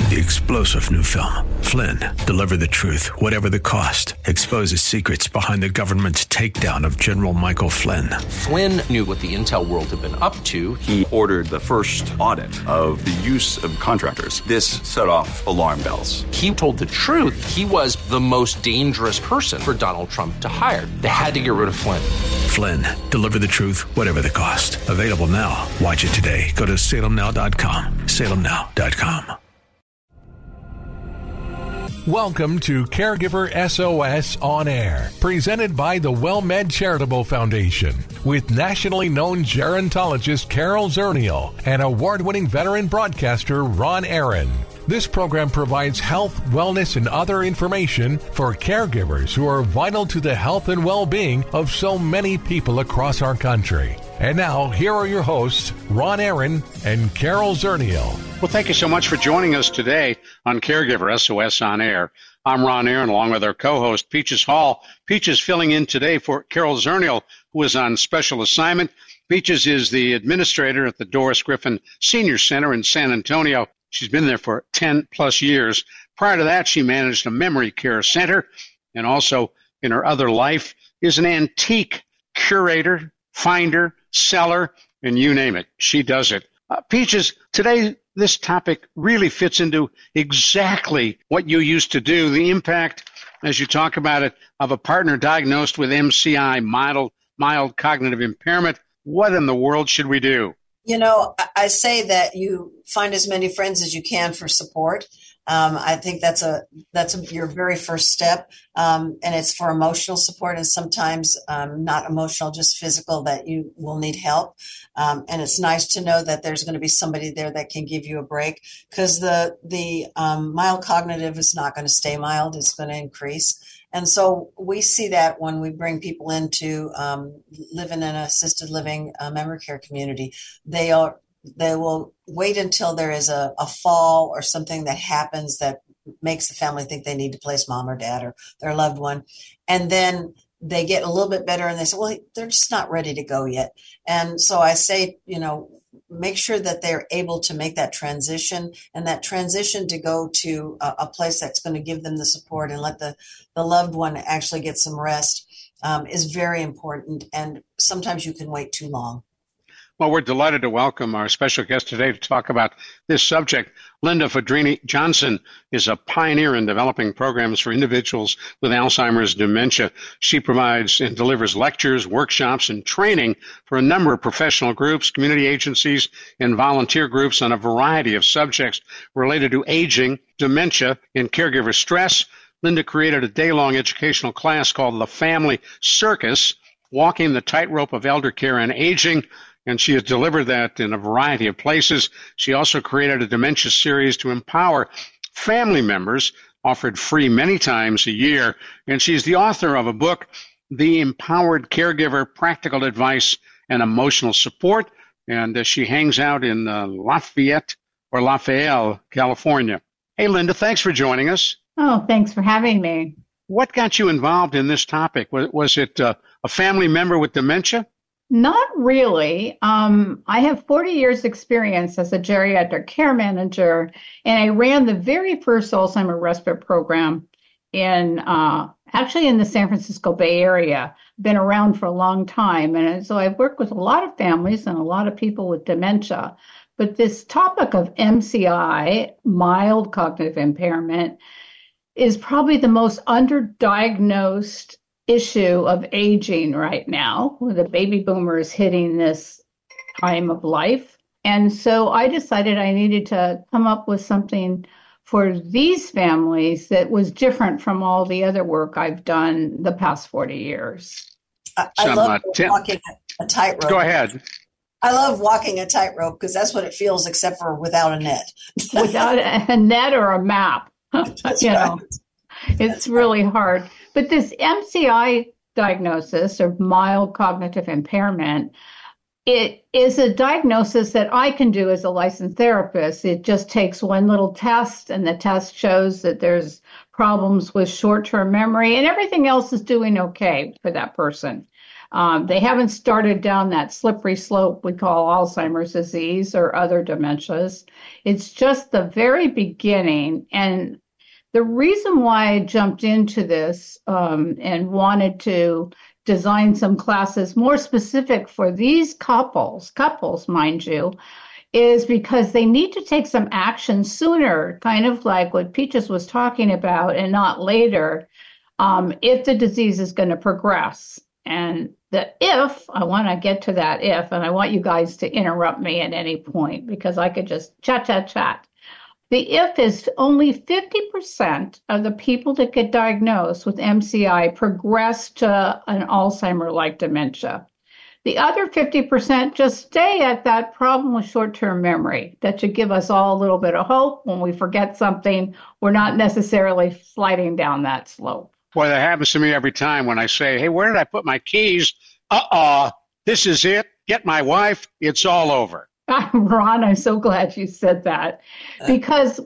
The explosive new film, Flynn, deliver the truth, whatever the cost, exposes secrets behind the government's takedown of General Michael Flynn. Flynn knew what the intel world had been up to. He ordered the first audit of the use of contractors. This set off alarm bells. He told the truth. He was the most dangerous person for Donald Trump to hire. They had to get rid of Flynn. Flynn, deliver the truth, whatever the cost. Available now. Watch it today. Go to salemnow.com. salemnow.com. Welcome to Caregiver SOS On Air, presented by the WellMed Charitable Foundation, with nationally known gerontologist Carol Zernial and award-winning veteran broadcaster Ron Aaron. This program provides health, wellness, and other information for caregivers who are vital to the health and well-being of so many people across our country. And now, here are your hosts, Ron Aaron and Carol Zernial. Well, thank you so much for joining us today on Caregiver SOS On Air. I'm Ron Aaron, along with our co-host, Peaches Hall. Peaches filling in today for Carol Zernial, who is on special assignment. Peaches is the administrator at the Doris Griffin Senior Center in San Antonio. She's been there for 10-plus years. Prior to that, she managed a memory care center, and also in her other life is an antique curator, finder, seller, and you name it. She does it. Peaches, today this topic really fits into exactly what you used to do, the impact, as you talk about it, of a partner diagnosed with MCI, mild cognitive impairment. What in the world should we do? You know, I say that you find as many friends as you can for support. I think that's your very first step, and it's for emotional support, and sometimes not emotional, just physical, that you will need help. And it's nice to know that there's going to be somebody there that can give you a break, because the mild cognitive is not going to stay mild; it's going to increase. And so we see that when we bring people into living in an assisted living memory care community, they will wait until there is a fall or something that happens that makes the family think they need to place mom or dad or their loved one. And then they get a little bit better and they say, well, they're just not ready to go yet. And so I say, make sure that they're able to make that transition, and that transition to go to a place that's going to give them the support and let the loved one actually get some rest is very important. And sometimes you can wait too long. Well, we're delighted to welcome our special guest today to talk about this subject. Linda Fedrini Johnson is a pioneer in developing programs for individuals with Alzheimer's dementia. She provides and delivers lectures, workshops, and training for a number of professional groups, community agencies, and volunteer groups on a variety of subjects related to aging, dementia, and caregiver stress. Linda created a day-long educational class called The Family Circus, Walking the Tightrope of Elder Care and Aging, and she has delivered that in a variety of places. She also created a dementia series to empower family members, offered free many times a year. And she's the author of a book, The Empowered Caregiver, Practical Advice and Emotional Support. And she hangs out in Lafayette, California. Hey, Linda, thanks for joining us. Oh, thanks for having me. What got you involved in this topic? Was it a family member with dementia? Not really. I have 40 years experience as a geriatric care manager, and I ran the very first Alzheimer's respite program actually in the San Francisco Bay Area. Been around for a long time, and so I've worked with a lot of families and a lot of people with dementia. But this topic of MCI, mild cognitive impairment, is probably the most underdiagnosed issue of aging right now, with the baby boomers hitting this time of life. And so I decided I needed to come up with something for these families that was different from all the other work I've done the past 40 years. I love walking a tightrope. Go ahead. I love walking a tightrope because that's what it feels, except for without a net. Without a net or a map. That's right. It's really hard. But this MCI diagnosis, or mild cognitive impairment, it is a diagnosis that I can do as a licensed therapist. It just takes one little test, and the test shows that there's problems with short-term memory, and everything else is doing okay for that person. They haven't started down that slippery slope we call Alzheimer's disease or other dementias. It's just the very beginning. And the reason why I jumped into this and wanted to design some classes more specific for these couples, mind you, is because they need to take some action sooner, kind of like what Peaches was talking about, and not later, if the disease is going to progress. And I want to get to that if, and I want you guys to interrupt me at any point because I could just chat. The if is only 50% of the people that get diagnosed with MCI progress to an Alzheimer-like dementia. The other 50% just stay at that problem with short-term memory. That should give us all a little bit of hope. When we forget something, we're not necessarily sliding down that slope. Boy, that happens to me every time when I say, hey, where did I put my keys? This is it. Get my wife. It's all over. Ron, I'm so glad you said that, because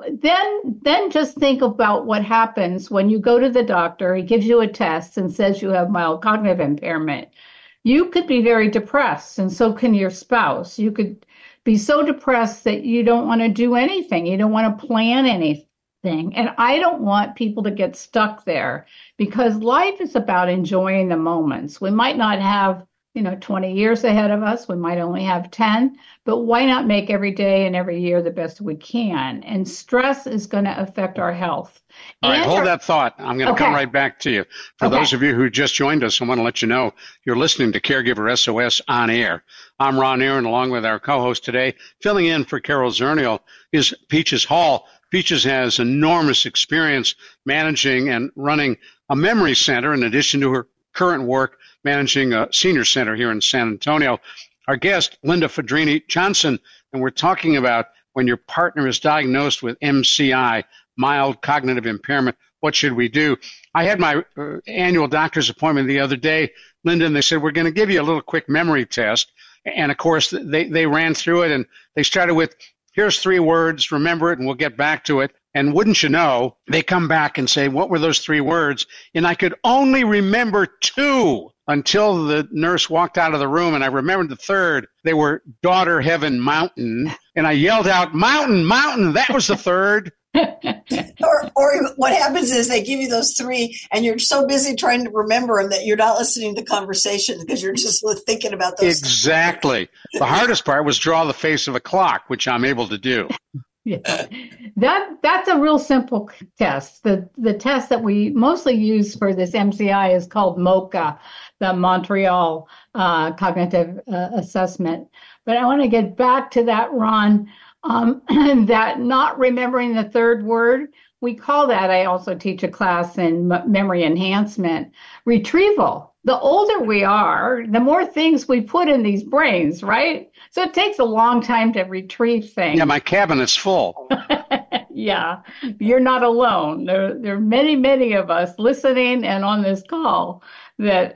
then just think about what happens when you go to the doctor. He gives you a test and says you have mild cognitive impairment. You could be very depressed, and so can your spouse. You could be so depressed that you don't want to do anything. You don't want to plan anything. And I don't want people to get stuck there, because life is about enjoying the moments. We might not have 20 years ahead of us. We might only have 10, but why not make every day and every year the best we can? And stress is going to affect our health. All right, hold that thought. I'm going to come right back to you. For those of you who just joined us, I want to let you know you're listening to Caregiver SOS on air. I'm Ron Aaron, along with our co-host today, filling in for Carol Zernial, is Peaches Hall. Peaches has enormous experience managing and running a memory center in addition to her current work managing a senior center here in San Antonio. Our guest, Linda Fedrini Johnson, and we're talking about when your partner is diagnosed with MCI, mild cognitive impairment, what should we do? I had my annual doctor's appointment the other day, Linda, and they said, we're going to give you a little quick memory test. And, of course, they ran through it, and they started with, here's 3 words, remember it, and we'll get back to it. And wouldn't you know, they come back and say, what were those 3 words? And I could only remember 2 until the nurse walked out of the room, and I remembered the 3rd. They were Daughter Heaven Mountain, and I yelled out, mountain, mountain. That was the 3rd. or what happens is they give you those 3, and you're so busy trying to remember them that you're not listening to conversations because you're just thinking about those. Exactly. The hardest part was draw the face of a clock, which I'm able to do. Yeah, that's a real simple test. The test that we mostly use for this MCI is called MoCA, the Montreal Cognitive Assessment. But I want to get back to that, Ron, that not remembering the 3rd word. We call that, I also teach a class in memory enhancement, retrieval. The older we are, the more things we put in these brains, right? So it takes a long time to retrieve things. Yeah, my cabinet's full. Yeah, you're not alone. There are many, many of us listening and on this call that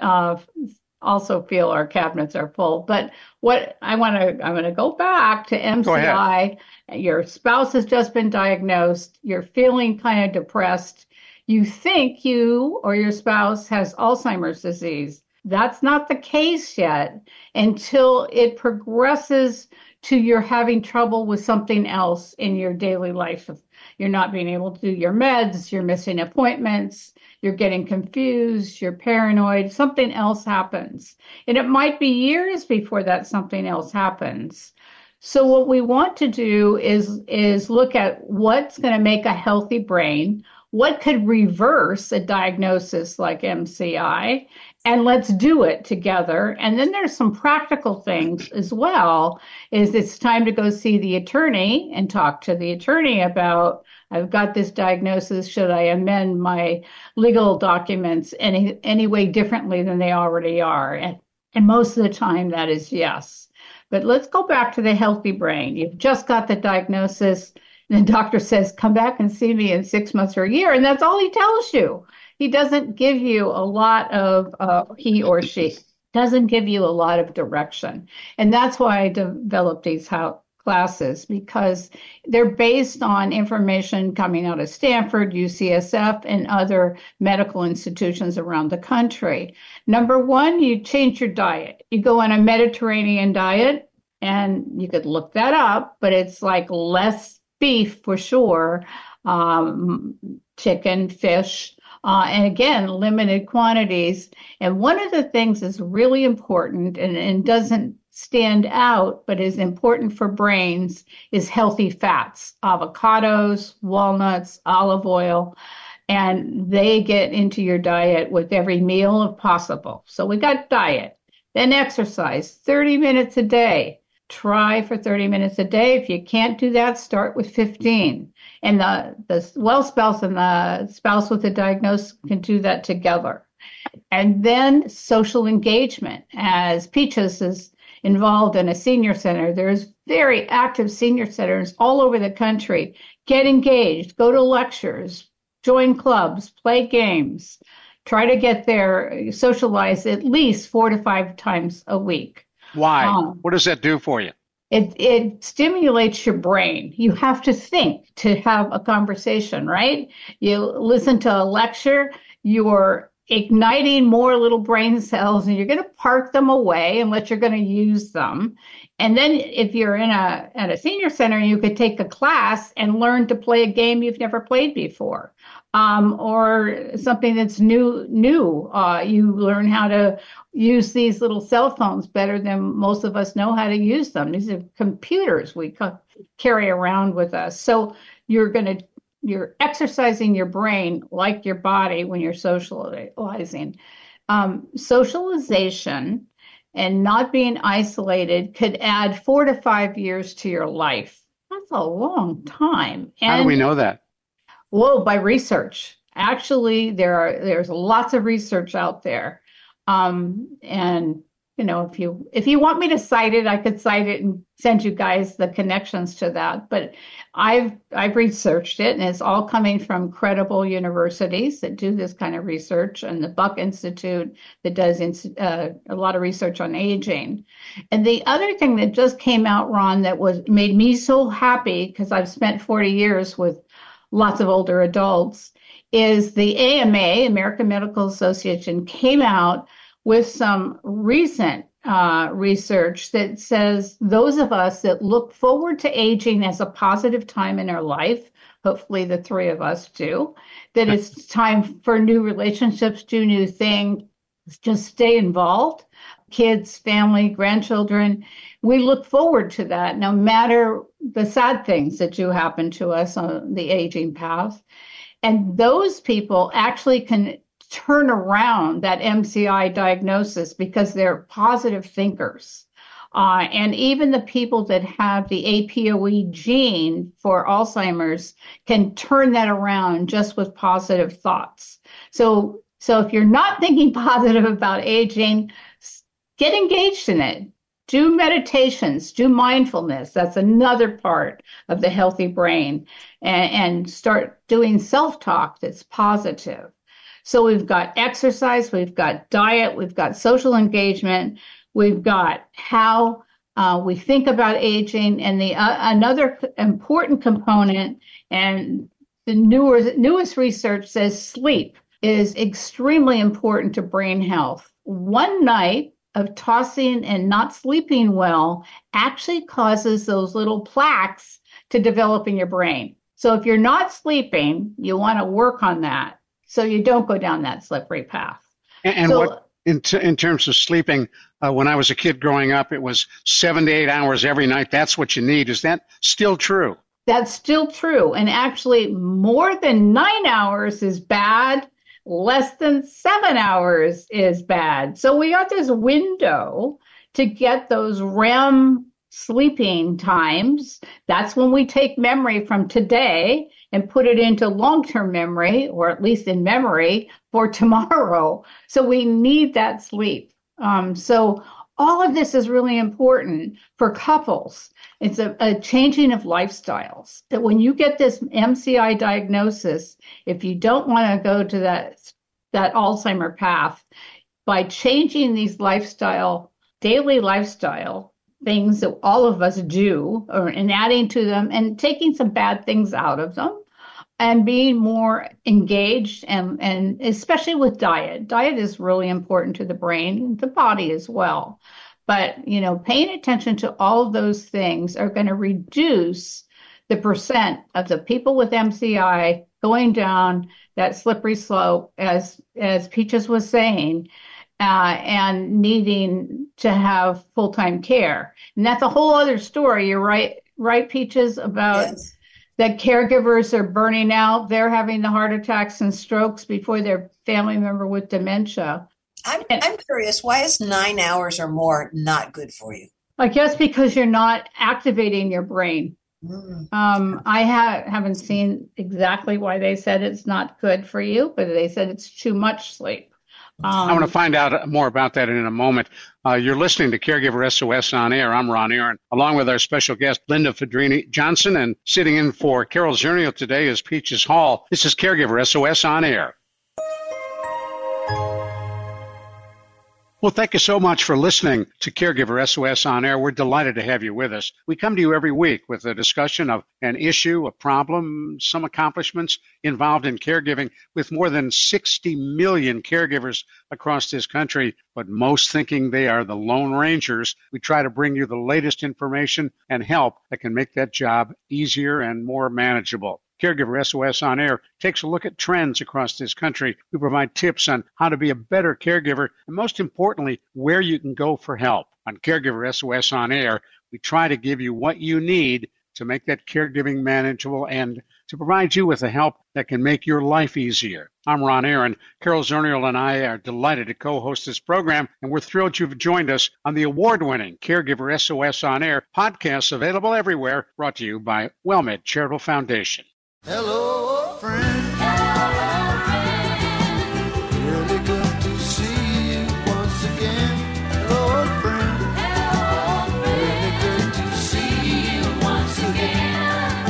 also feel our cabinets are full. But I'm going to go back to MCI. Your spouse has just been diagnosed. You're feeling kind of depressed. You think you or your spouse has Alzheimer's disease. That's not the case yet until it progresses to you're having trouble with something else in your daily life. You're not being able to do your meds, you're missing appointments, you're getting confused, you're paranoid, something else happens. And it might be years before that something else happens. So what we want to do is look at what's going to make a healthy brain, what could reverse a diagnosis like MCI, and let's do it together. And then there's some practical things as well, is it's time to go see the attorney and talk to the attorney about, I've got this diagnosis, should I amend my legal documents any way differently than they already are? And most of the time that is yes. But let's go back to the healthy brain. You've just got the diagnosis. The doctor says, come back and see me in 6 months or a year. And that's all he tells you. He doesn't give you a lot of, he or she doesn't give you a lot of direction. And that's why I developed these classes because they're based on information coming out of Stanford, UCSF, and other medical institutions around the country. Number one, you change your diet. You go on a Mediterranean diet, and you could look that up, but it's like less beef for sure, chicken, fish, and again, limited quantities. And one of the things that's really important and doesn't stand out, but is important for brains, is healthy fats, avocados, walnuts, olive oil, and they get into your diet with every meal if possible. So we got diet, then exercise, 30 minutes a day. Try for 30 minutes a day. If you can't do that, start with 15. And the well spouse and the spouse with a diagnosis can do that together. And then social engagement. As Peaches is involved in a senior center, there's very active senior centers all over the country. Get engaged, go to lectures, join clubs, play games. Try to get there, socialize at least 4 to 5 times a week. Why? What does that do for you? It stimulates your brain. You have to think to have a conversation, right? You listen to a lecture, you're igniting more little brain cells, and you're going to park them away unless you're going to use them. And then if you're at a senior center, you could take a class and learn to play a game you've never played before, or something that's new. You learn how to use these little cell phones better than most of us know how to use them. These are computers we carry around with us. So you're exercising your brain like your body when you're socializing. Socialization and not being isolated could add 4 to 5 years to your life. That's a long time. And, how do we know that? Well, by research. Actually, there's lots of research out there. And if you want me to cite it, I could cite it and send you guys the connections to that. But I've researched it, and it's all coming from credible universities that do this kind of research, and the Buck Institute that does a lot of research on aging. And the other thing that just came out, Ron, that made me so happy, because I've spent 40 years with lots of older adults, is the AMA, American Medical Association, came out with some recent research that says those of us that look forward to aging as a positive time in our life, hopefully the 3 of us do, that it's time for new relationships, do new things, just stay involved, kids, family, grandchildren. We look forward to that no matter the sad things that do happen to us on the aging path. And those people actually can turn around that MCI diagnosis because they're positive thinkers. And even the people that have the APOE gene for Alzheimer's can turn that around just with positive thoughts. So if you're not thinking positive about aging, get engaged in it. Do meditations, do mindfulness. That's another part of the healthy brain. And start doing self-talk that's positive. So we've got exercise, we've got diet, we've got social engagement, we've got how we think about aging, and the another important component, and the newest research says sleep is extremely important to brain health. One night of tossing and not sleeping well actually causes those little plaques to develop in your brain. So if you're not sleeping, you want to work on that so you don't go down that slippery path. And so, what in terms of sleeping, when I was a kid growing up, it was 7 to 8 hours every night. That's what you need. Is that still true? That's still true. And actually, more than 9 hours is bad. Less than 7 hours is bad. So we got this window to get those REM sleeping times. That's when we take memory from today and put it into long-term memory, or at least in memory for tomorrow. So we need that sleep. So all of this is really important for couples. It's a changing of lifestyles. That when you get this MCI diagnosis, if you don't want to go to that Alzheimer path, by changing these daily lifestyle things that all of us do, and adding to them and taking some bad things out of them, and being more engaged, and especially with diet. Diet is really important to the brain, the body as well. But, paying attention to all of those things are going to reduce the percent of the people with MCI going down that slippery slope, as Peaches was saying, and needing to have full-time care. And that's a whole other story. You're right, Peaches, about Yes. that caregivers are burning out. They're having the heart attacks and strokes before their family member with dementia. I'm curious, why is 9 hours or more not good for you? I guess because you're not activating your brain. I haven't seen exactly why they said it's not good for you, but they said it's too much sleep. I want to find out more about that in a moment. You're listening to Caregiver SOS on Air. I'm Ron Aaron, along with our special guest, Linda Fedrini Johnson, and sitting in for Carol Zernial today is Peaches Hall. This is Caregiver SOS on Air. Well, thank you so much for listening to Caregiver SOS on Air. We're delighted to have you with us. We come to you every week with a discussion of an issue, a problem, some accomplishments involved in caregiving with more than 60 million caregivers across this country, but most thinking they are the Lone Rangers. We try to bring you the latest information and help that can make that job easier and more manageable. Caregiver SOS on Air takes a look at trends across this country. We provide tips on how to be a better caregiver, and most importantly, where you can go for help. On Caregiver SOS on Air, we try to give you what you need to make that caregiving manageable and to provide you with the help that can make your life easier. I'm Ron Aaron. Carol Zernial and I are delighted to co-host this program, and we're thrilled you've joined us on the award-winning Caregiver SOS on Air podcast, available everywhere, brought to you by WellMed Charitable Foundation. Hello, friend. Hello, friend. Really good to see you once again. Hello, friend. Hello, friend. Really good to see you once again.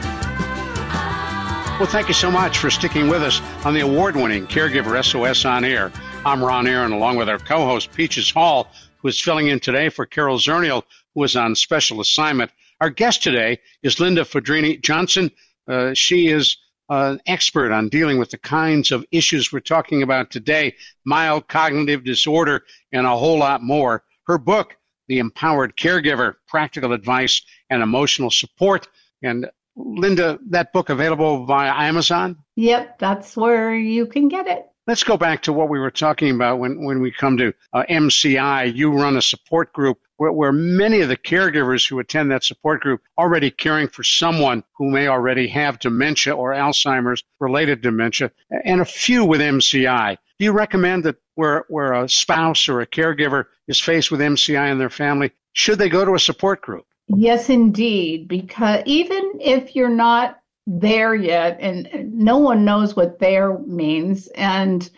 Well, thank you so much for sticking with us on the award-winning Caregiver SOS on Air. I'm Ron Aaron, along with our co-host, Peaches Hall, who is filling in today for Carol Zernial, who is on special assignment. Our guest today is Linda Fedrini Johnson. She is an expert on dealing with the kinds of issues we're talking about today, mild cognitive disorder, and a whole lot more. Her book, The Empowered Caregiver, Practical Advice and Emotional Support. And Linda, that book available via Amazon? Yep, that's where you can get it. Let's go back to what we were talking about when we come to MCI. You run a support group where many of the caregivers who attend that support group already caring for someone who may already have dementia or Alzheimer's related dementia, and a few with MCI. Do you recommend that where a spouse or a caregiver is faced with MCI in their family, should they go to a support group? Yes, indeed, because even if you're not there yet, and no one knows what there means, and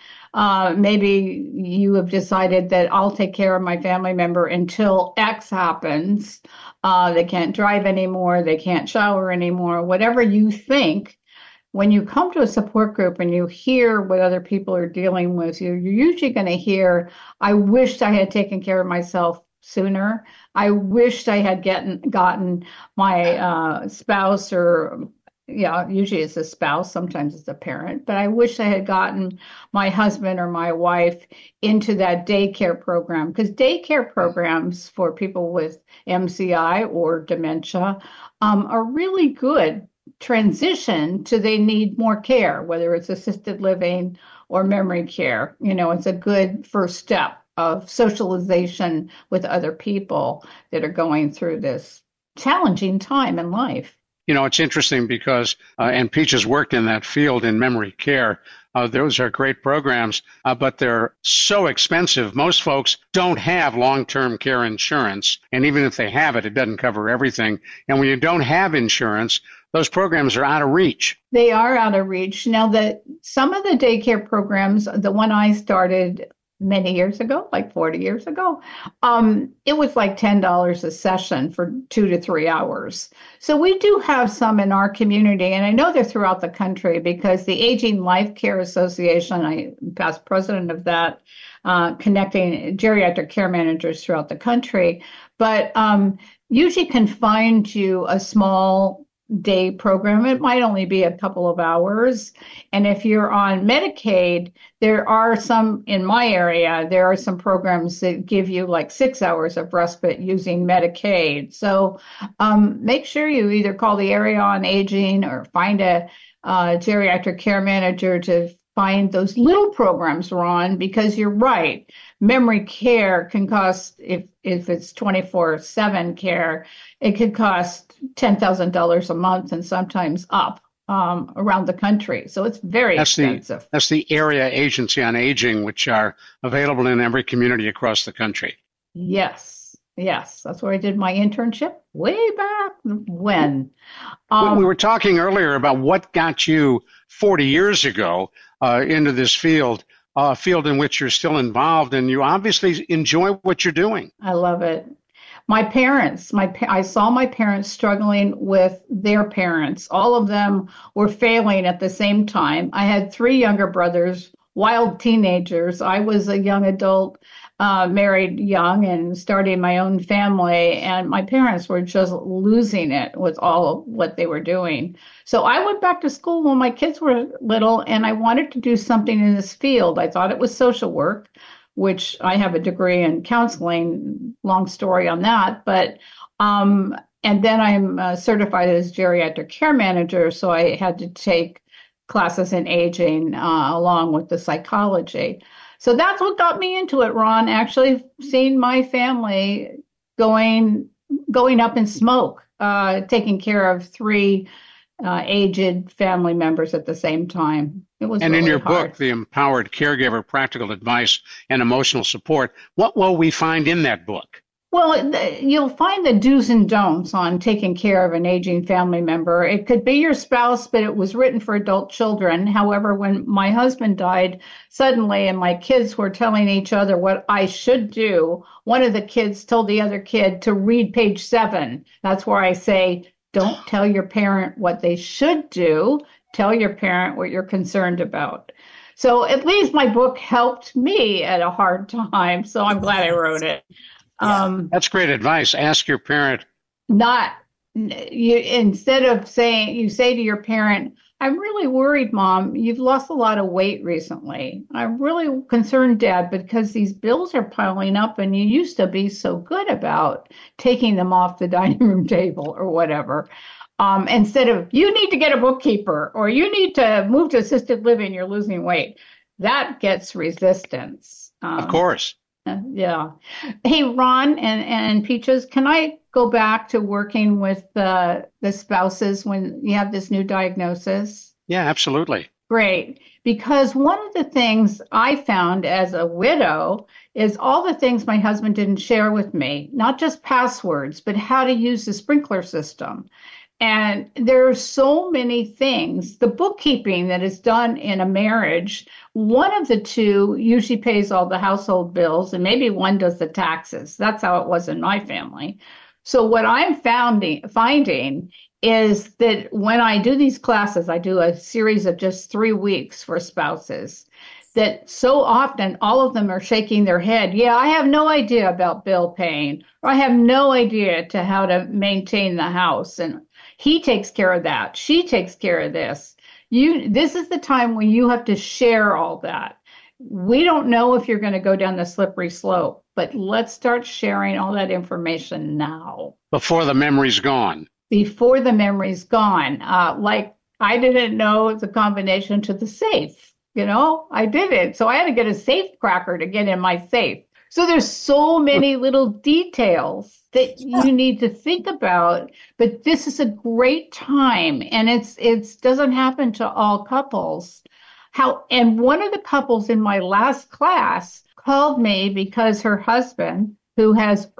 maybe you have decided that I'll take care of my family member until X happens. They can't drive anymore, they can't shower anymore, whatever you think. When you come to a support group and you hear what other people are dealing with, you're usually going to hear, I wished I had taken care of myself sooner. I wished I had gotten my spouse, or usually it's a spouse, sometimes it's a parent, but I wish I had gotten my husband or my wife into that daycare program, because daycare programs for people with MCI or dementia are really good transition to they need more care, whether it's assisted living or memory care. It's a good first step of socialization with other people that are going through this challenging time in life. It's interesting because, and Peaches worked in that field in memory care. Those are great programs, but they're so expensive. Most folks don't have long-term care insurance, and even if they have it, it doesn't cover everything. And when you don't have insurance, those programs are out of reach. They are out of reach. Now, some of the daycare programs, the one I started many years ago, like 40 years ago, it was like $10 a session for 2 to 3 hours. So we do have some in our community, and I know they're throughout the country because the Aging Life Care Association, I'm past president of that, connecting geriatric care managers throughout the country, but usually can find you a small day program. It might only be a couple of hours. And if you're on Medicaid, there are some in my area, there are some programs that give you like 6 hours of respite using Medicaid. So make sure you either call the Area on Aging or find a geriatric care manager to find those little programs, Ron, because you're right. Memory care can cost, if it's 24/7 care, it could cost $10,000 a month and sometimes up around the country. So it's very expensive. That's the Area Agency on Aging, which are available in every community across the country. Yes. That's where I did my internship way back when. We were talking earlier about what got you 40 years ago into this field, a field in which you're still involved, and you obviously enjoy what you're doing. I love it. My parents, I saw my parents struggling with their parents. All of them were failing at the same time. I had 3 younger brothers, wild teenagers. I was a young adult, married young and starting my own family. And my parents were just losing it with all of what they were doing. So I went back to school when my kids were little, and I wanted to do something in this field. I thought it was social work, which I have a degree in counseling, long story on that. But, and then I'm certified as geriatric care manager. So I had to take classes in aging along with the psychology. So that's what got me into it, Ron, actually seeing my family going up in smoke, taking care of 3 aged family members at the same time. It was and really in your hard. book, The Empowered Caregiver, Practical Advice and Emotional Support, what will we find in that book? Well, you'll find the do's and don'ts on taking care of an aging family member. It could be your spouse, but it was written for adult children. However, when my husband died suddenly and my kids were telling each other what I should do, one of the kids told the other kid to read page 7. That's where I say, don't tell your parent what they should do. Tell your parent what you're concerned about. So at least my book helped me at a hard time. So I'm glad I wrote it. That's great advice. Ask your parent. Instead of saying, you say to your parent, I'm really worried, Mom. You've lost a lot of weight recently. I'm really concerned, Dad, because these bills are piling up and you used to be so good about taking them off the dining room table or whatever. Instead of, you need to get a bookkeeper or you need to move to assisted living, you're losing weight. That gets resistance. Of course. Yeah. Hey, Ron and Peaches, can I go back to working with the spouses when you have this new diagnosis? Yeah, absolutely. Great. Because one of the things I found as a widow is all the things my husband didn't share with me, not just passwords, but how to use the sprinkler system. And there are so many things. The bookkeeping that is done in a marriage, one of the two usually pays all the household bills, and maybe one does the taxes. That's how it was in my family. So what I'm finding is that when I do these classes, I do a series of just 3 weeks for spouses, that so often all of them are shaking their head. Yeah, I have no idea about bill paying, or I have no idea to how to maintain the house. And he takes care of that. She takes care of this. This is the time when you have to share all that. We don't know if you're going to go down the slippery slope, but let's start sharing all that information now. Before the memory's gone. Before the memory's gone. Like I didn't know the combination to the safe. I didn't. So I had to get a safe cracker to get in my safe. So there's so many little details that you need to think about, but this is a great time, and it doesn't happen to all couples. And one of the couples in my last class called me because her husband, who has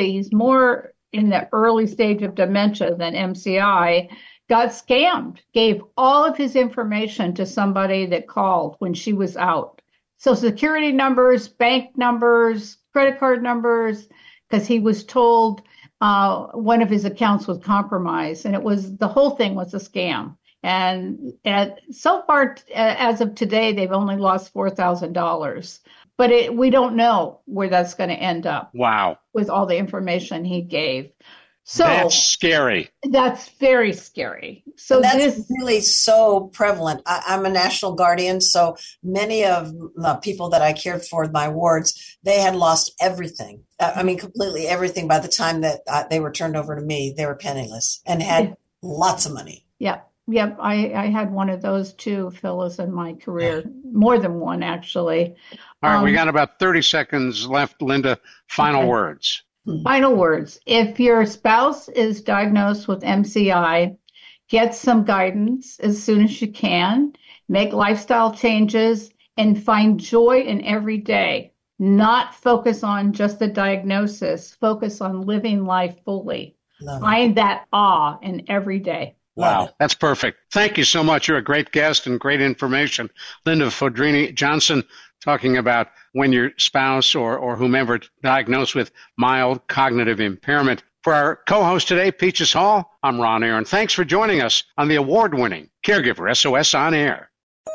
more in the early stage of dementia than MCI, got scammed, gave all of his information to somebody that called when she was out. Social Security numbers, bank numbers, credit card numbers, because he was told one of his accounts was compromised, and the whole thing was a scam. And so far, as of today, they've only lost $4,000. But we don't know where that's going to end up. Wow. With all the information he gave. So that's scary. That's very scary. So that's really so prevalent. I'm a national guardian, so many of the people that I cared for in my wards, they had lost everything. I mean, completely everything. By the time that they were turned over to me, they were penniless and had lots of money. Yeah. Yep. I had one of those too, Phyllis, in my career. More than one, actually. All right. We got about 30 seconds left, Linda. Final words. Final words. If your spouse is diagnosed with MCI, get some guidance as soon as you can, make lifestyle changes, and find joy in every day. Not focus on just the diagnosis. Focus on living life fully. Find that awe in every day. Wow, that's perfect. Thank you so much. You're a great guest and great information. Linda Fodrini Johnson, talking about when your spouse or whomever diagnosed with mild cognitive impairment. For our co-host today, Peaches Hall, I'm Ron Aaron. Thanks for joining us on the award-winning Caregiver SOS On Air.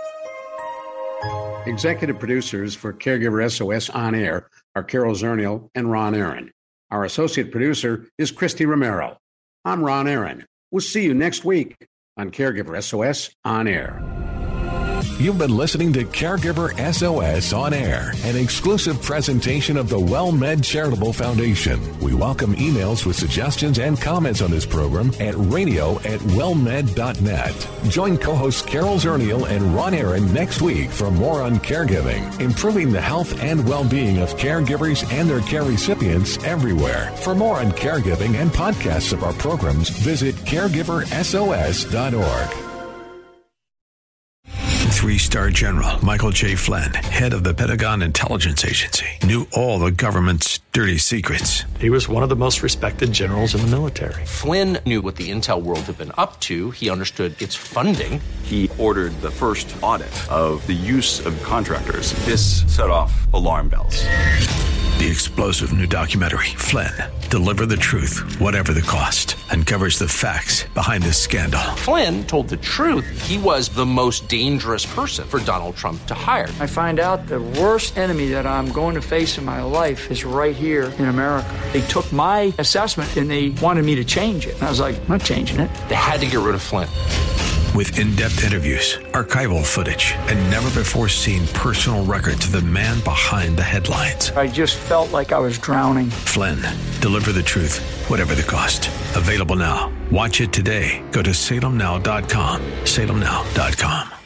Executive producers for Caregiver SOS On Air are Carol Zernial and Ron Aaron. Our associate producer is Christy Romero. I'm Ron Aaron. We'll see you next week on Caregiver SOS On Air. You've been listening to Caregiver SOS On Air, an exclusive presentation of the WellMed Charitable Foundation. We welcome emails with suggestions and comments on this program at radio@wellmed.net. Join co-hosts Carol Zernial and Ron Aaron next week for more on caregiving, improving the health and well-being of caregivers and their care recipients everywhere. For more on caregiving and podcasts of our programs, visit caregiversos.org. 3-star General Michael J. Flynn, head of the Pentagon Intelligence Agency, knew all the government's dirty secrets. He was one of the most respected generals in the military. Flynn knew what the intel world had been up to. He understood its funding. He ordered the first audit of the use of contractors. This set off alarm bells. The explosive new documentary, Flynn, Deliver the Truth, Whatever the Cost, uncovers the facts behind this scandal. Flynn told the truth. He was the most dangerous person for Donald Trump to hire. I find out the worst enemy that I'm going to face in my life is right here in America. They took my assessment and they wanted me to change it. And I was like, I'm not changing it. They had to get rid of Flynn. With in-depth interviews, archival footage, and never-before-seen personal records of the man behind the headlines. I just felt like I was drowning. Flynn, Deliver the Truth, Whatever the Cost. Available now. Watch it today. Go to salemnow.com. salemnow.com.